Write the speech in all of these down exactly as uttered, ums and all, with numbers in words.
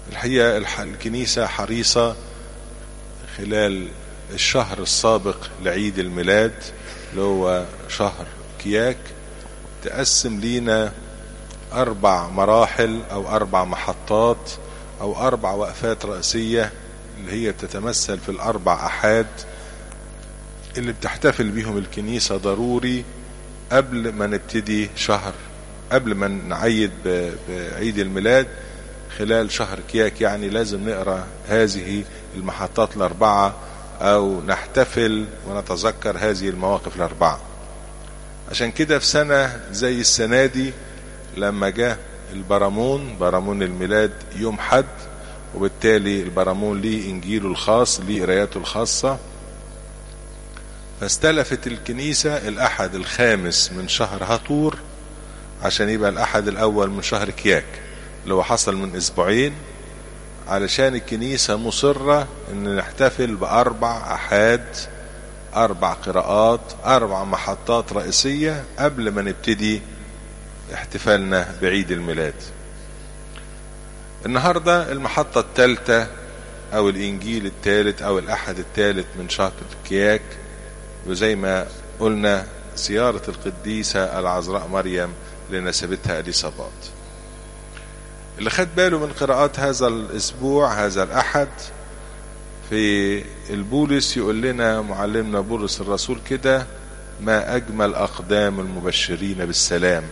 الحقيقة الكنيسة حريصة خلال الشهر السابق لعيد الميلاد اللي هو شهر كياك تقسم لينا أربع مراحل أو أربع محطات أو أربع وقفات رئيسية اللي هي تتمثل في الأربع أحاد اللي بتحتفل بيهم الكنيسة ضروري قبل ما نبتدي شهر، قبل ما نعيد بعيد الميلاد خلال شهر كياك. يعني لازم نقرأ هذه المحطات الأربعة أو نحتفل ونتذكر هذه المواقف الأربعة. عشان كده في سنة زي السنة دي لما جاء البرامون، برامون الميلاد يوم حد، وبالتالي البرامون ليه إنجيله الخاص، ليه قراياته الخاصة، فاستلفت الكنيسة الأحد الخامس من شهر هطور عشان يبقى الأحد الأول من شهر كياك اللي هو حصل من أسبوعين، علشان الكنيسة مصرة ان نحتفل بأربع أحاد، أربع قراءات، أربع محطات رئيسية قبل ما نبتدي احتفالنا بعيد الميلاد. النهاردة المحطة الثالثة أو الإنجيل الثالث أو الأحد الثالث من شهر كياك، وزي ما قلنا زيارة القديسة العذراء مريم لنسبتها إليصابات. اللي خد باله من قراءات هذا الأسبوع هذا الأحد في البولس يقول لنا معلمنا بولس الرسول كده: ما أجمل أقدام المبشرين بالسلام.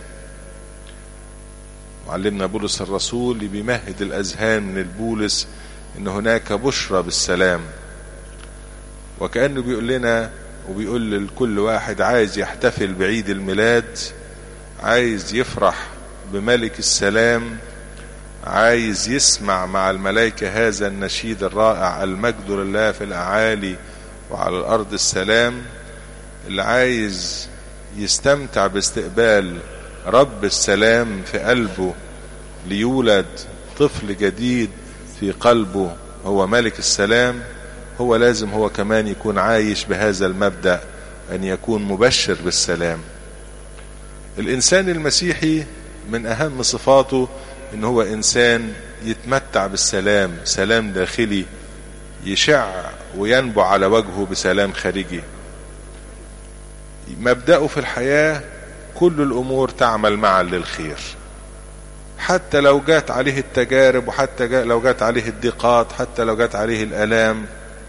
معلمنا بولس الرسول اللي بيمهد الأذهان من البولس إن هناك بشرى بالسلام، وكأنه بيقول لنا وبيقول لكل واحد عايز يحتفل بعيد الميلاد، عايز يفرح بملك السلام، عايز يسمع مع الملائكة هذا النشيد الرائع: المجد لله في الأعالي وعلى الأرض السلام، اللي عايز يستمتع باستقبال رب السلام في قلبه ليولد طفل جديد في قلبه هو ملك السلام، هو لازم هو كمان يكون عايش بهذا المبدأ أن يكون مبشر بالسلام. الإنسان المسيحي من أهم صفاته إن هو إنسان يتمتع بالسلام، سلام داخلي يشع وينبع على وجهه بسلام خارجي. مبدأه في الحياة كل الأمور تعمل معا للخير، حتى لو جات عليه التجارب، وحتى لو جات عليه الضيقات، حتى لو جات عليه الآلام،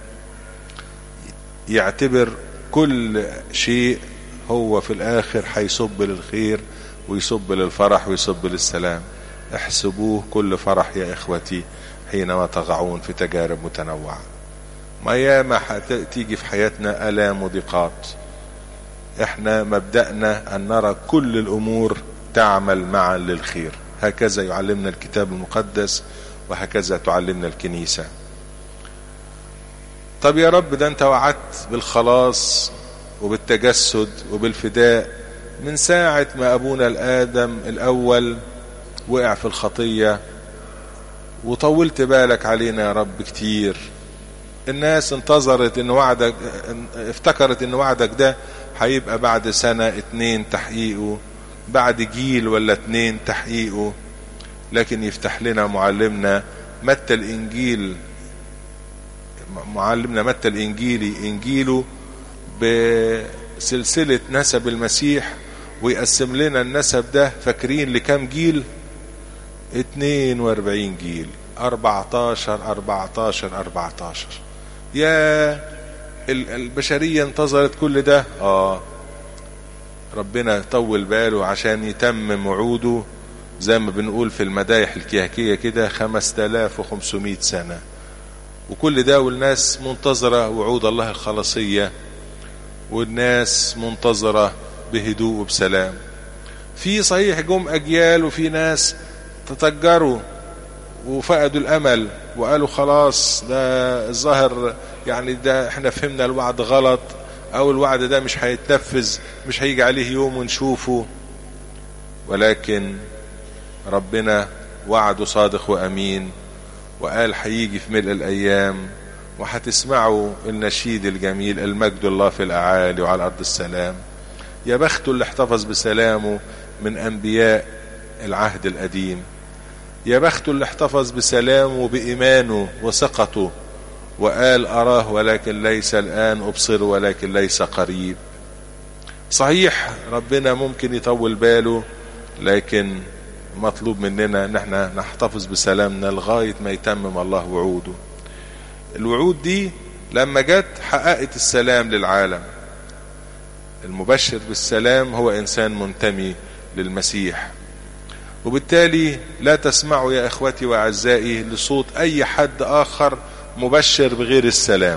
يعتبر كل شيء هو في الآخر هيصب للخير ويصب للفرح ويصب للسلام. احسبوه كل فرح يا إخوتي حينما تقعون في تجارب متنوعة. ما ياما تيجي في حياتنا آلام وضيقات، احنا مبدأنا أن نرى كل الأمور تعمل معا للخير. هكذا يعلمنا الكتاب المقدس وهكذا تعلمنا الكنيسة. طب يا رب، ده انت وعدت بالخلاص وبالتجسد وبالفداء من ساعة ما أبونا الآدم الأول وقع في الخطية، وطولت بالك علينا يا رب كتير. الناس انتظرت ان وعدك، افتكرت ان وعدك ده هيبقى بعد سنة اتنين تحقيقه، بعد جيل ولا اتنين تحقيقه، لكن يفتح لنا معلمنا متى الإنجيل معلمنا متى الإنجيلي إنجيله بسلسلة نسب المسيح، ويقسم لنا النسب ده فاكرين لكم جيل؟ اتنين واربعين جيل، اربعتاشر اربعتاشر اربعتاشر. يا البشرية انتظرت كل ده. اه ربنا طول باله عشان يتمم وعوده، زي ما بنقول في المدايح الكيهكية كده خمسة آلاف وخمسمائة سنة، وكل ده والناس منتظرة وعود الله الخلاصية، والناس منتظرة بهدوء وبسلام. في صحيح جم أجيال وفي ناس تتجروا وفقدوا الأمل وقالوا خلاص ده الظاهر، يعني ده احنا فهمنا الوعد غلط، أو الوعد ده مش هيتنفذ، مش هيجي عليه يوم ونشوفه. ولكن ربنا وعده صادق وأمين، وقال هيجي في ملء الأيام وهتسمعوا النشيد الجميل: المجد الله في الأعالي وعلى الأرض السلام. يا بخته اللي احتفظ بسلامه من أنبياء العهد القديم. يا بخته اللي احتفظ بسلامه وبإيمانه وثقته وقال أراه ولكن ليس الآن، أبصر ولكن ليس قريب. صحيح ربنا ممكن يطول باله، لكن مطلوب مننا ان احنا نحتفظ بسلامنا لغاية ما يتمم الله وعوده. الوعود دي لما جت حققت السلام للعالم. المبشر بالسلام هو انسان منتمي للمسيح، وبالتالي لا تسمعوا يا اخوتي واعزائي لصوت اي حد اخر مبشر بغير السلام.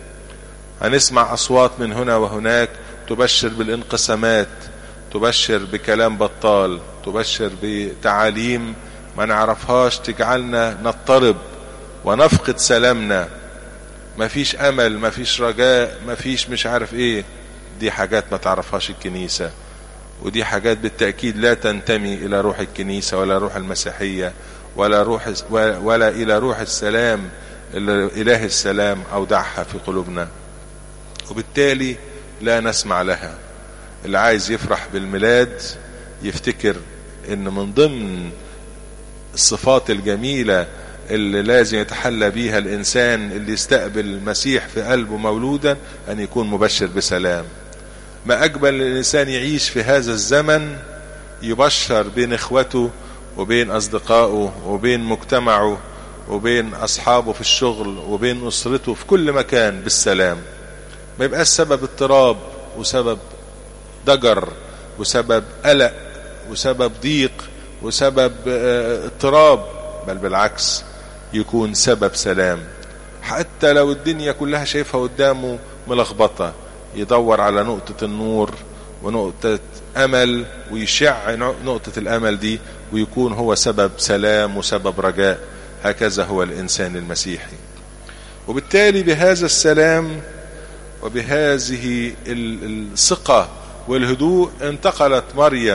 هنسمع اصوات من هنا وهناك تبشر بالانقسامات، تبشر بكلام بطال، تبشر بتعاليم ما نعرفهاش تجعلنا نضطرب ونفقد سلامنا. مفيش امل، مفيش رجاء، مفيش مش عارف ايه. دي حاجات ما تعرفهاش الكنيسة، ودي حاجات بالتأكيد لا تنتمي الى روح الكنيسة ولا روح المسيحية ولا روح ولا الى روح السلام اللي اله السلام اودعها في قلوبنا، وبالتالي لا نسمع لها. اللي عايز يفرح بالميلاد يفتكر ان من ضمن الصفات الجميلة اللي لازم يتحلى بيها الانسان اللي يستقبل المسيح في قلبه مولودا ان يكون مبشر بسلام. ما اجمل الانسان يعيش في هذا الزمن يبشر بين اخوته وبين اصدقائه وبين مجتمعه وبين اصحابه في الشغل وبين اسرته في كل مكان بالسلام. ما يبقاش سبب اضطراب وسبب ضجر وسبب قلق وسبب ضيق وسبب اضطراب، بل بالعكس يكون سبب سلام. حتى لو الدنيا كلها شايفها قدامه ملخبطة، يدور على نقطة النور ونقطة أمل ويشع نقطة الأمل دي ويكون هو سبب سلام وسبب رجاء. هكذا هو الإنسان المسيحي. وبالتالي بهذا السلام وبهذه الثقة والهدوء انتقلت مريم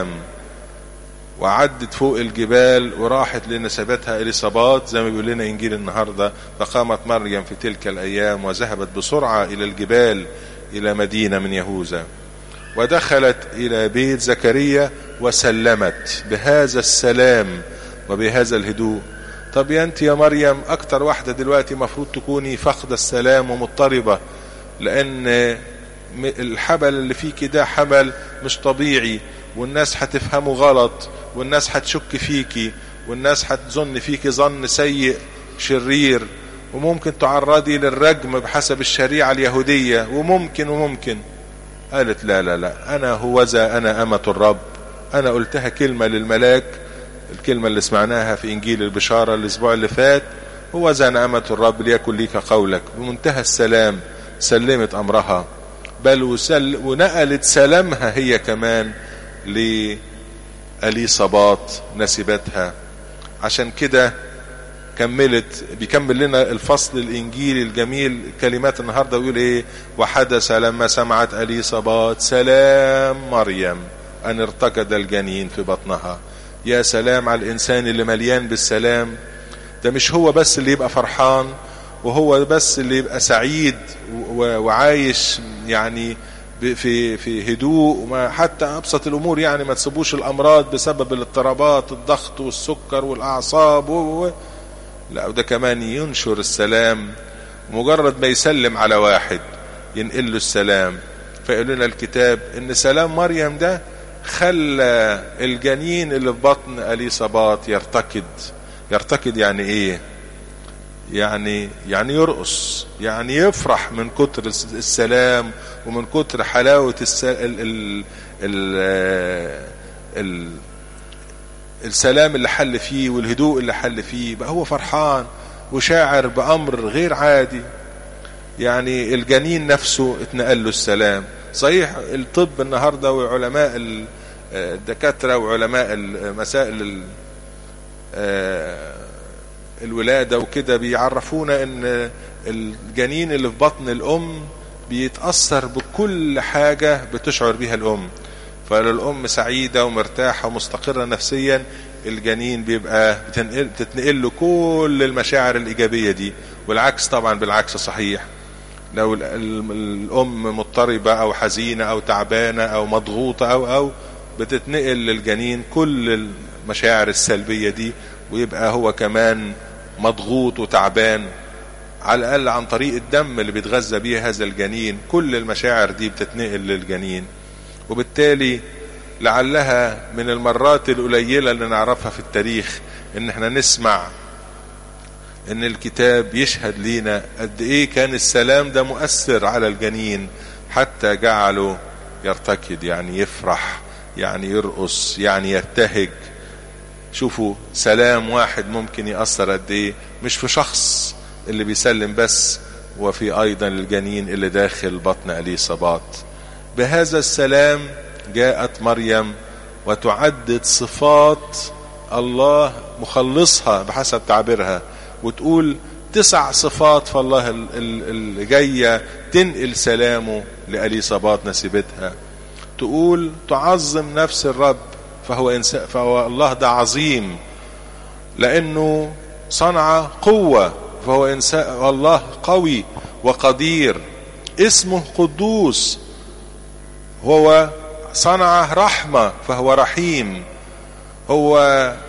وعدت فوق الجبال وراحت لنسبتها إليصابات زي ما بيقول لنا إنجيل النهاردة. فقامت مريم في تلك الأيام وذهبت بسرعة إلى الجبال إلى مدينة من يهوذا، ودخلت إلى بيت زكريا وسلمت بهذا السلام وبهذا الهدوء. طب يا أنت يا مريم أكتر واحدة دلوقتي مفروض تكوني فقد السلام ومضطربة، لأن الحبل اللي فيك ده حبل مش طبيعي، والناس هتفهمه غلط، والناس هتشك فيكي، والناس هتظن فيكي ظن سيء شرير، وممكن تعرضي للرجم بحسب الشريعة اليهودية، وممكن وممكن. قالت لا لا لا، أنا هوذا أنا أمة الرب. أنا قلتها كلمة للملاك، الكلمة اللي سمعناها في إنجيل البشارة الأسبوع اللي فات، هوذا أنا أمة الرب ليكن ليك قولك. بمنتهى السلام سلمت أمرها، بل وسل ونقلت سلامها هي كمان لإليصابات نسبتها. عشان كده كملت بيكمل لنا الفصل الإنجيلي الجميل كلمات النهاردة ويقول إيه: وحدث لما سمعت إليصابات سلام مريم أن ارتقد الجنين في بطنها. يا سلام على الإنسان اللي مليان بالسلام. ده مش هو بس اللي يبقى فرحان وهو بس اللي يبقى سعيد وعايش يعني في في هدوء، وما حتى أبسط الأمور يعني ما تسيبوش الأمراض بسبب الاضطرابات، الضغط والسكر والأعصاب و... لا، وده كمان ينشر السلام. مجرد ما يسلم على واحد ينقل له السلام. فيقول لنا الكتاب إن سلام مريم ده خلى الجنين اللي في بطن إليصابات يرتقد. يرتقد يعني إيه؟ يعني يعني يرقص، يعني يفرح من كتر السلام ومن كتر حلاوة السل... ال... ال... ال... ال... السلام اللي حل فيه والهدوء اللي حل فيه. بقى هو فرحان وشاعر بأمر غير عادي. يعني الجنين نفسه اتنقل له السلام. صحيح الطب النهاردة وعلماء الدكاترة وعلماء مسائل الولادة وكده بيعرفونا ان الجنين اللي في بطن الام بيتأثر بكل حاجة بتشعر بها الام. فالأم سعيدة ومرتاحة ومستقرة نفسيا، الجنين بيبقى بتتنقل له كل المشاعر الإيجابية دي. والعكس طبعا بالعكس صحيح. لو الأم مضطربة أو حزينة أو تعبانة أو مضغوطة أو أو بتتنقل للجنين كل المشاعر السلبية دي، ويبقى هو كمان مضغوط وتعبان، على الأقل عن طريق الدم اللي بيتغذى بيه هذا الجنين. كل المشاعر دي بتتنقل للجنين، وبالتالي لعلها من المرات القليلة اللي نعرفها في التاريخ ان احنا نسمع ان الكتاب يشهد لينا قد ايه كان السلام ده مؤثر على الجنين، حتى جعله يرتكض، يعني يفرح، يعني يرقص، يعني يبتهج. شوفوا سلام واحد ممكن يأثر قد ايه، مش في شخص اللي بيسلم بس، وفي ايضا الجنين اللي داخل بطن اليصابات. بهذا السلام جاءت مريم وتعدد صفات الله مخلصها بحسب تعبيرها، وتقول تسع صفات فالله اللي جاية تنقل سلامه لأليصابات نسيبتها. تقول تعظم نفس الرب، فهو, إنسان فهو الله ده عظيم لأنه صنع قوة، فهو إنسان الله قوي وقدير. اسمه قدوس، هو صنع رحمة فهو رحيم. هو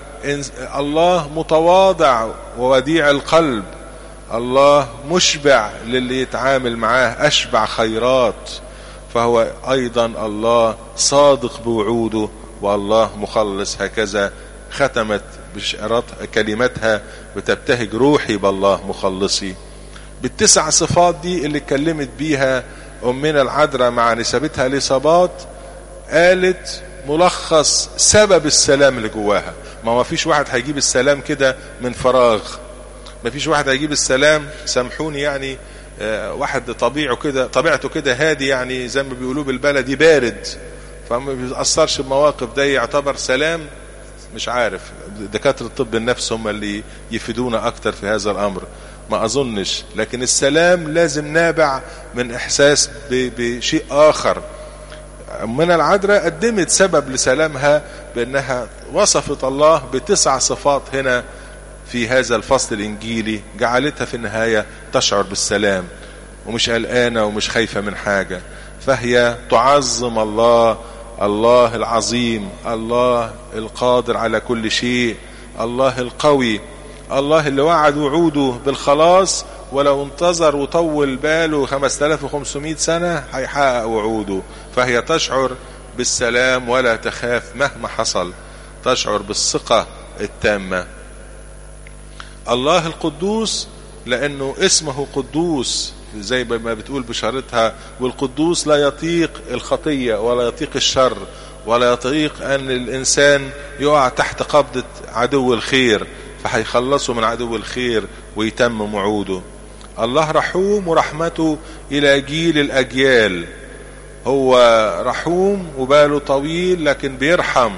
الله متواضع ووديع القلب، الله مشبع للي يتعامل معاه، أشبع خيرات. فهو أيضا الله صادق بوعوده، والله مخلص. هكذا ختمت بشارات كلمتها بتبتهج روحي بالله مخلصي. بالتسع صفات دي اللي اتكلمت بيها أمنا العذراء مع نسبتها اليصابات، قالت ملخص سبب السلام اللي جواها. ما ما فيش واحد هيجيب السلام كده من فراغ، ما فيش واحد هيجيب السلام، سامحوني يعني، آه واحد طبيعه كده طبيعته كده هادي، يعني زي ما بيقولوا بالبلدي بارد، فما بيتأثرش بمواقف، ده يعتبر سلام؟ مش عارف، دكاترة طب النفس هم اللي يفيدونا اكتر في هذا الامر، ما اظنش. لكن السلام لازم نابع من احساس بشيء اخر. من العذراء قدمت سبب لسلامها بانها وصفت الله بتسع صفات هنا في هذا الفصل الانجيلي، جعلتها في النهاية تشعر بالسلام ومش قلقانة ومش خايفة من حاجة. فهي تعظم الله، الله العظيم، الله القادر على كل شيء، الله القوي، الله اللي وعد وعوده بالخلاص، ولو انتظر وطول باله خمسة آلاف وخمسمائة سنة هيحقق وعوده. فهي تشعر بالسلام ولا تخاف مهما حصل، تشعر بالثقة التامة. الله القدوس لأنه اسمه قدوس، زي ما بتقول بشارتها، والقدوس لا يطيق الخطية ولا يطيق الشر ولا يطيق أن الإنسان يقع تحت قبضة عدو الخير، فهيخلصه من عدو الخير ويتم وعوده. الله رحوم ورحمته إلى جيل الأجيال، هو رحوم وباله طويل لكن بيرحم،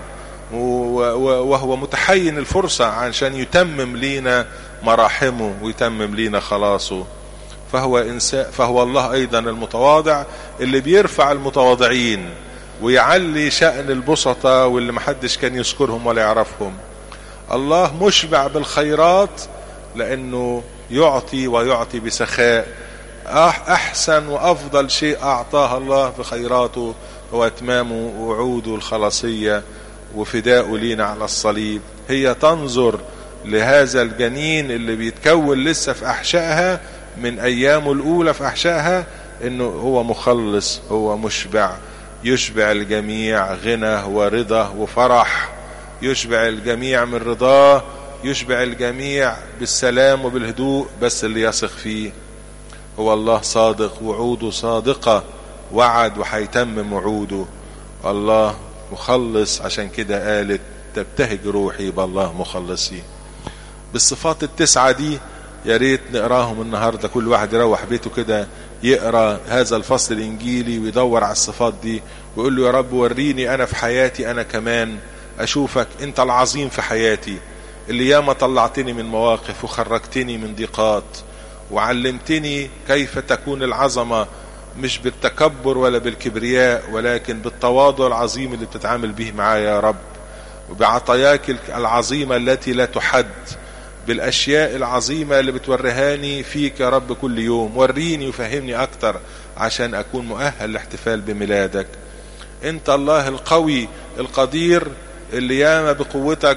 وهو متحين الفرصة عشان يتمم لينا مراحمه ويتمم لينا خلاصه. فهو إنسان، فهو الله أيضا المتواضع اللي بيرفع المتواضعين ويعلي شأن البسطة واللي محدش كان يذكرهم ولا يعرفهم. الله مشبع بالخيرات لأنه يعطي ويعطي بسخاء. أحسن وأفضل شيء أعطاه الله في خيراته هو إتمام وعوده الخلاصية وفداء لينا على الصليب. هي تنظر لهذا الجنين اللي بيتكون لسه في أحشائها من أيامه الأولى في أحشائها، إنه هو مخلص، هو مشبع، يشبع الجميع غنى ورضا وفرح، يشبع الجميع من رضاه، يشبع الجميع بالسلام وبالهدوء، بس اللي يثق فيه. هو الله صادق، وعوده صادقة، وعد وحيتمم وعوده. الله مخلص، عشان كده قالت تبتهج روحي بالله مخلصي. بالصفات التسعة دي يا ريت نقراهم النهاردة، كل واحد يروح بيته كده يقرأ هذا الفصل الإنجيلي ويدور على الصفات دي ويقول له يا رب وريني أنا في حياتي أنا كمان أشوفك أنت العظيم في حياتي، اللي ياما طلعتني من مواقف وخرجتني من ضيقات وعلمتني كيف تكون العظمة، مش بالتكبر ولا بالكبرياء، ولكن بالتواضع العظيم اللي بتتعامل به معايا يا رب، وبعطاياك العظيمة التي لا تحد، بالأشياء العظيمة اللي بتوريهاني فيك يا رب كل يوم. وريني وفهمني أكتر عشان أكون مؤهل لاحتفال بميلادك. أنت الله القوي القدير اللي ياما بقوتك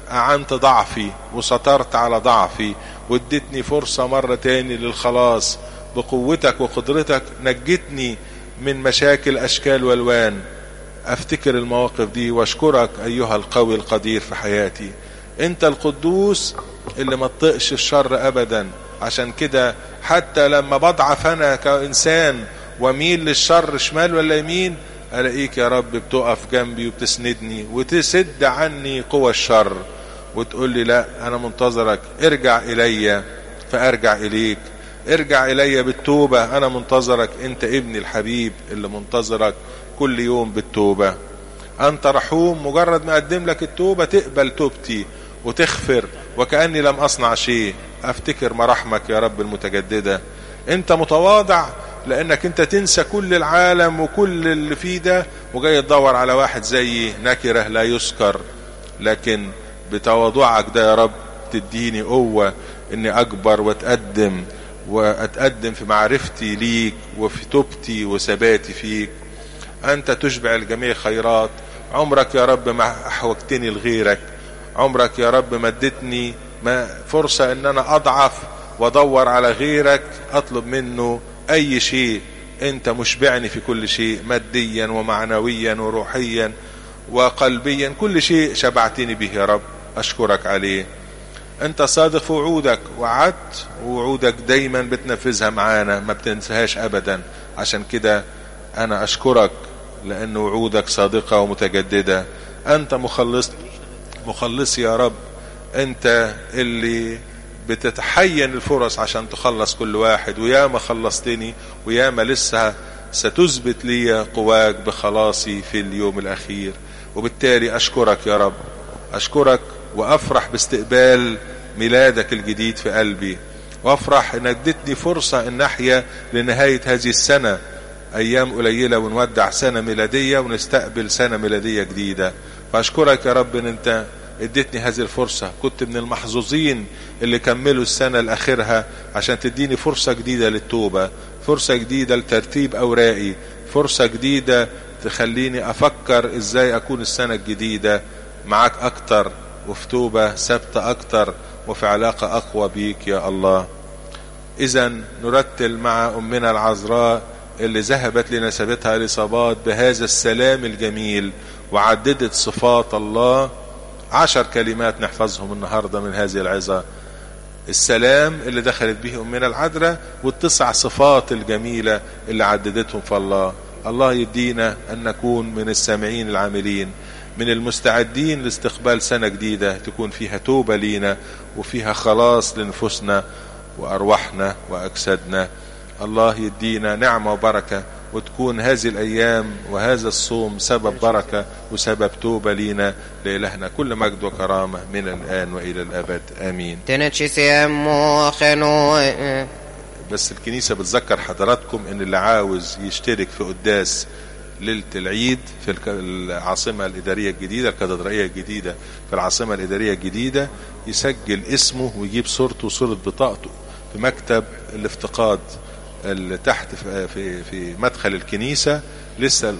أعنت ضعفي وسترت على ضعفي وادتني فرصة مرة تاني للخلاص بقوتك وقدرتك. نجتني من مشاكل أشكال والوان. أفتكر المواقف دي واشكرك أيها القوي القدير في حياتي. أنت القدوس اللي ما تطقش الشر أبدا. عشان كده حتى لما بضعف أنا كإنسان وميل للشر شمال ولا يمين، ألاقيك يا رب بتقف جنبي وبتسندني وتسد عني قوى الشر وتقول لي لا أنا منتظرك، ارجع إلي فأرجع إليك، ارجع إلي بالتوبة، أنا منتظرك، أنت ابني الحبيب اللي منتظرك كل يوم بالتوبة. أنت رحوم، مجرد ما أقدم لك التوبة تقبل توبتي وتغفر وكأني لم أصنع شيء. أفتكر مراحمك يا رب المتجددة. أنت متواضع لأنك أنت تنسى كل العالم وكل اللي فيه ده وجاي تدور على واحد زيي نكرة لا يذكر، لكن بتواضعك ده يا رب تديني قوة إني أكبر وأتقدم وأتقدم في معرفتي ليك وفي توبتي وثباتي فيك. أنت تشبع الجميع خيرات. عمرك يا رب ما أحوجتني لغيرك، عمرك يا رب ما ادتني ما فرصة إن أنا أضعف وأدور على غيرك أطلب منه أي شيء. أنت مشبعني في كل شيء، ماديا ومعنويا وروحيا وقلبيا، كل شيء شبعتني به يا رب، أشكرك عليه. أنت صادق في وعودك، وعدت ووعودك دايما بتنفذها معانا، ما بتنساهاش أبدا. عشان كده أنا أشكرك لأن وعودك صادقة ومتجددة. أنت مخلص مخلص يا رب، أنت اللي بتتحين الفرص عشان تخلص كل واحد، ويا ما خلصتني ويا ما لسه ستثبت لي قواك بخلاصي في اليوم الأخير. وبالتالي أشكرك يا رب، أشكرك وأفرح باستقبال ميلادك الجديد في قلبي، وأفرح إن ادتني فرصة إن أحيا لنهاية هذه السنة، أيام قليلة ونودع سنة ميلادية ونستقبل سنة ميلادية جديدة. فأشكرك يا رب إن أنت ادتني هذه الفرصة. كنت من المحظوظين اللي كملوا السنة الأخيرها عشان تديني فرصة جديدة للتوبة، فرصة جديدة لترتيب أوراقي، فرصة جديدة تخليني أفكر إزاي أكون السنة الجديدة معاك أكتر، وفي توبة ثابتة أكتر، وفي علاقة أقوى بيك يا الله. إذن نرتل مع أمنا العذراء اللي ذهبت لنسبتها الإصابات بهذا السلام الجميل وعددت صفات الله. عشر كلمات نحفظهم النهاردة من هذه العظة: السلام اللي دخلت به أمنا العذراء، والتسع صفات الجميلة اللي عددتهم في الله. الله يدينا أن نكون من السامعين العاملين، من المستعدين لاستقبال سنة جديدة تكون فيها توبة لينا وفيها خلاص لنفوسنا وأرواحنا وأجسادنا. الله يدينا نعمة وبركة، وتكون هذه الأيام وهذا الصوم سبب بركة وسبب توبة لينا. لإلهنا كل مجد وكرامة من الآن وإلى الأبد، آمين. بس الكنيسة بتذكر حضراتكم إن اللي عاوز يشترك في قداس ليلة العيد في العاصمة الإدارية الجديدة، الكاتدرائية الجديدة في العاصمة الإدارية الجديدة، يسجل اسمه ويجيب صورته وصورة بطاقته في مكتب الافتقاد اللي تحت في في مدخل الكنيسة. لسه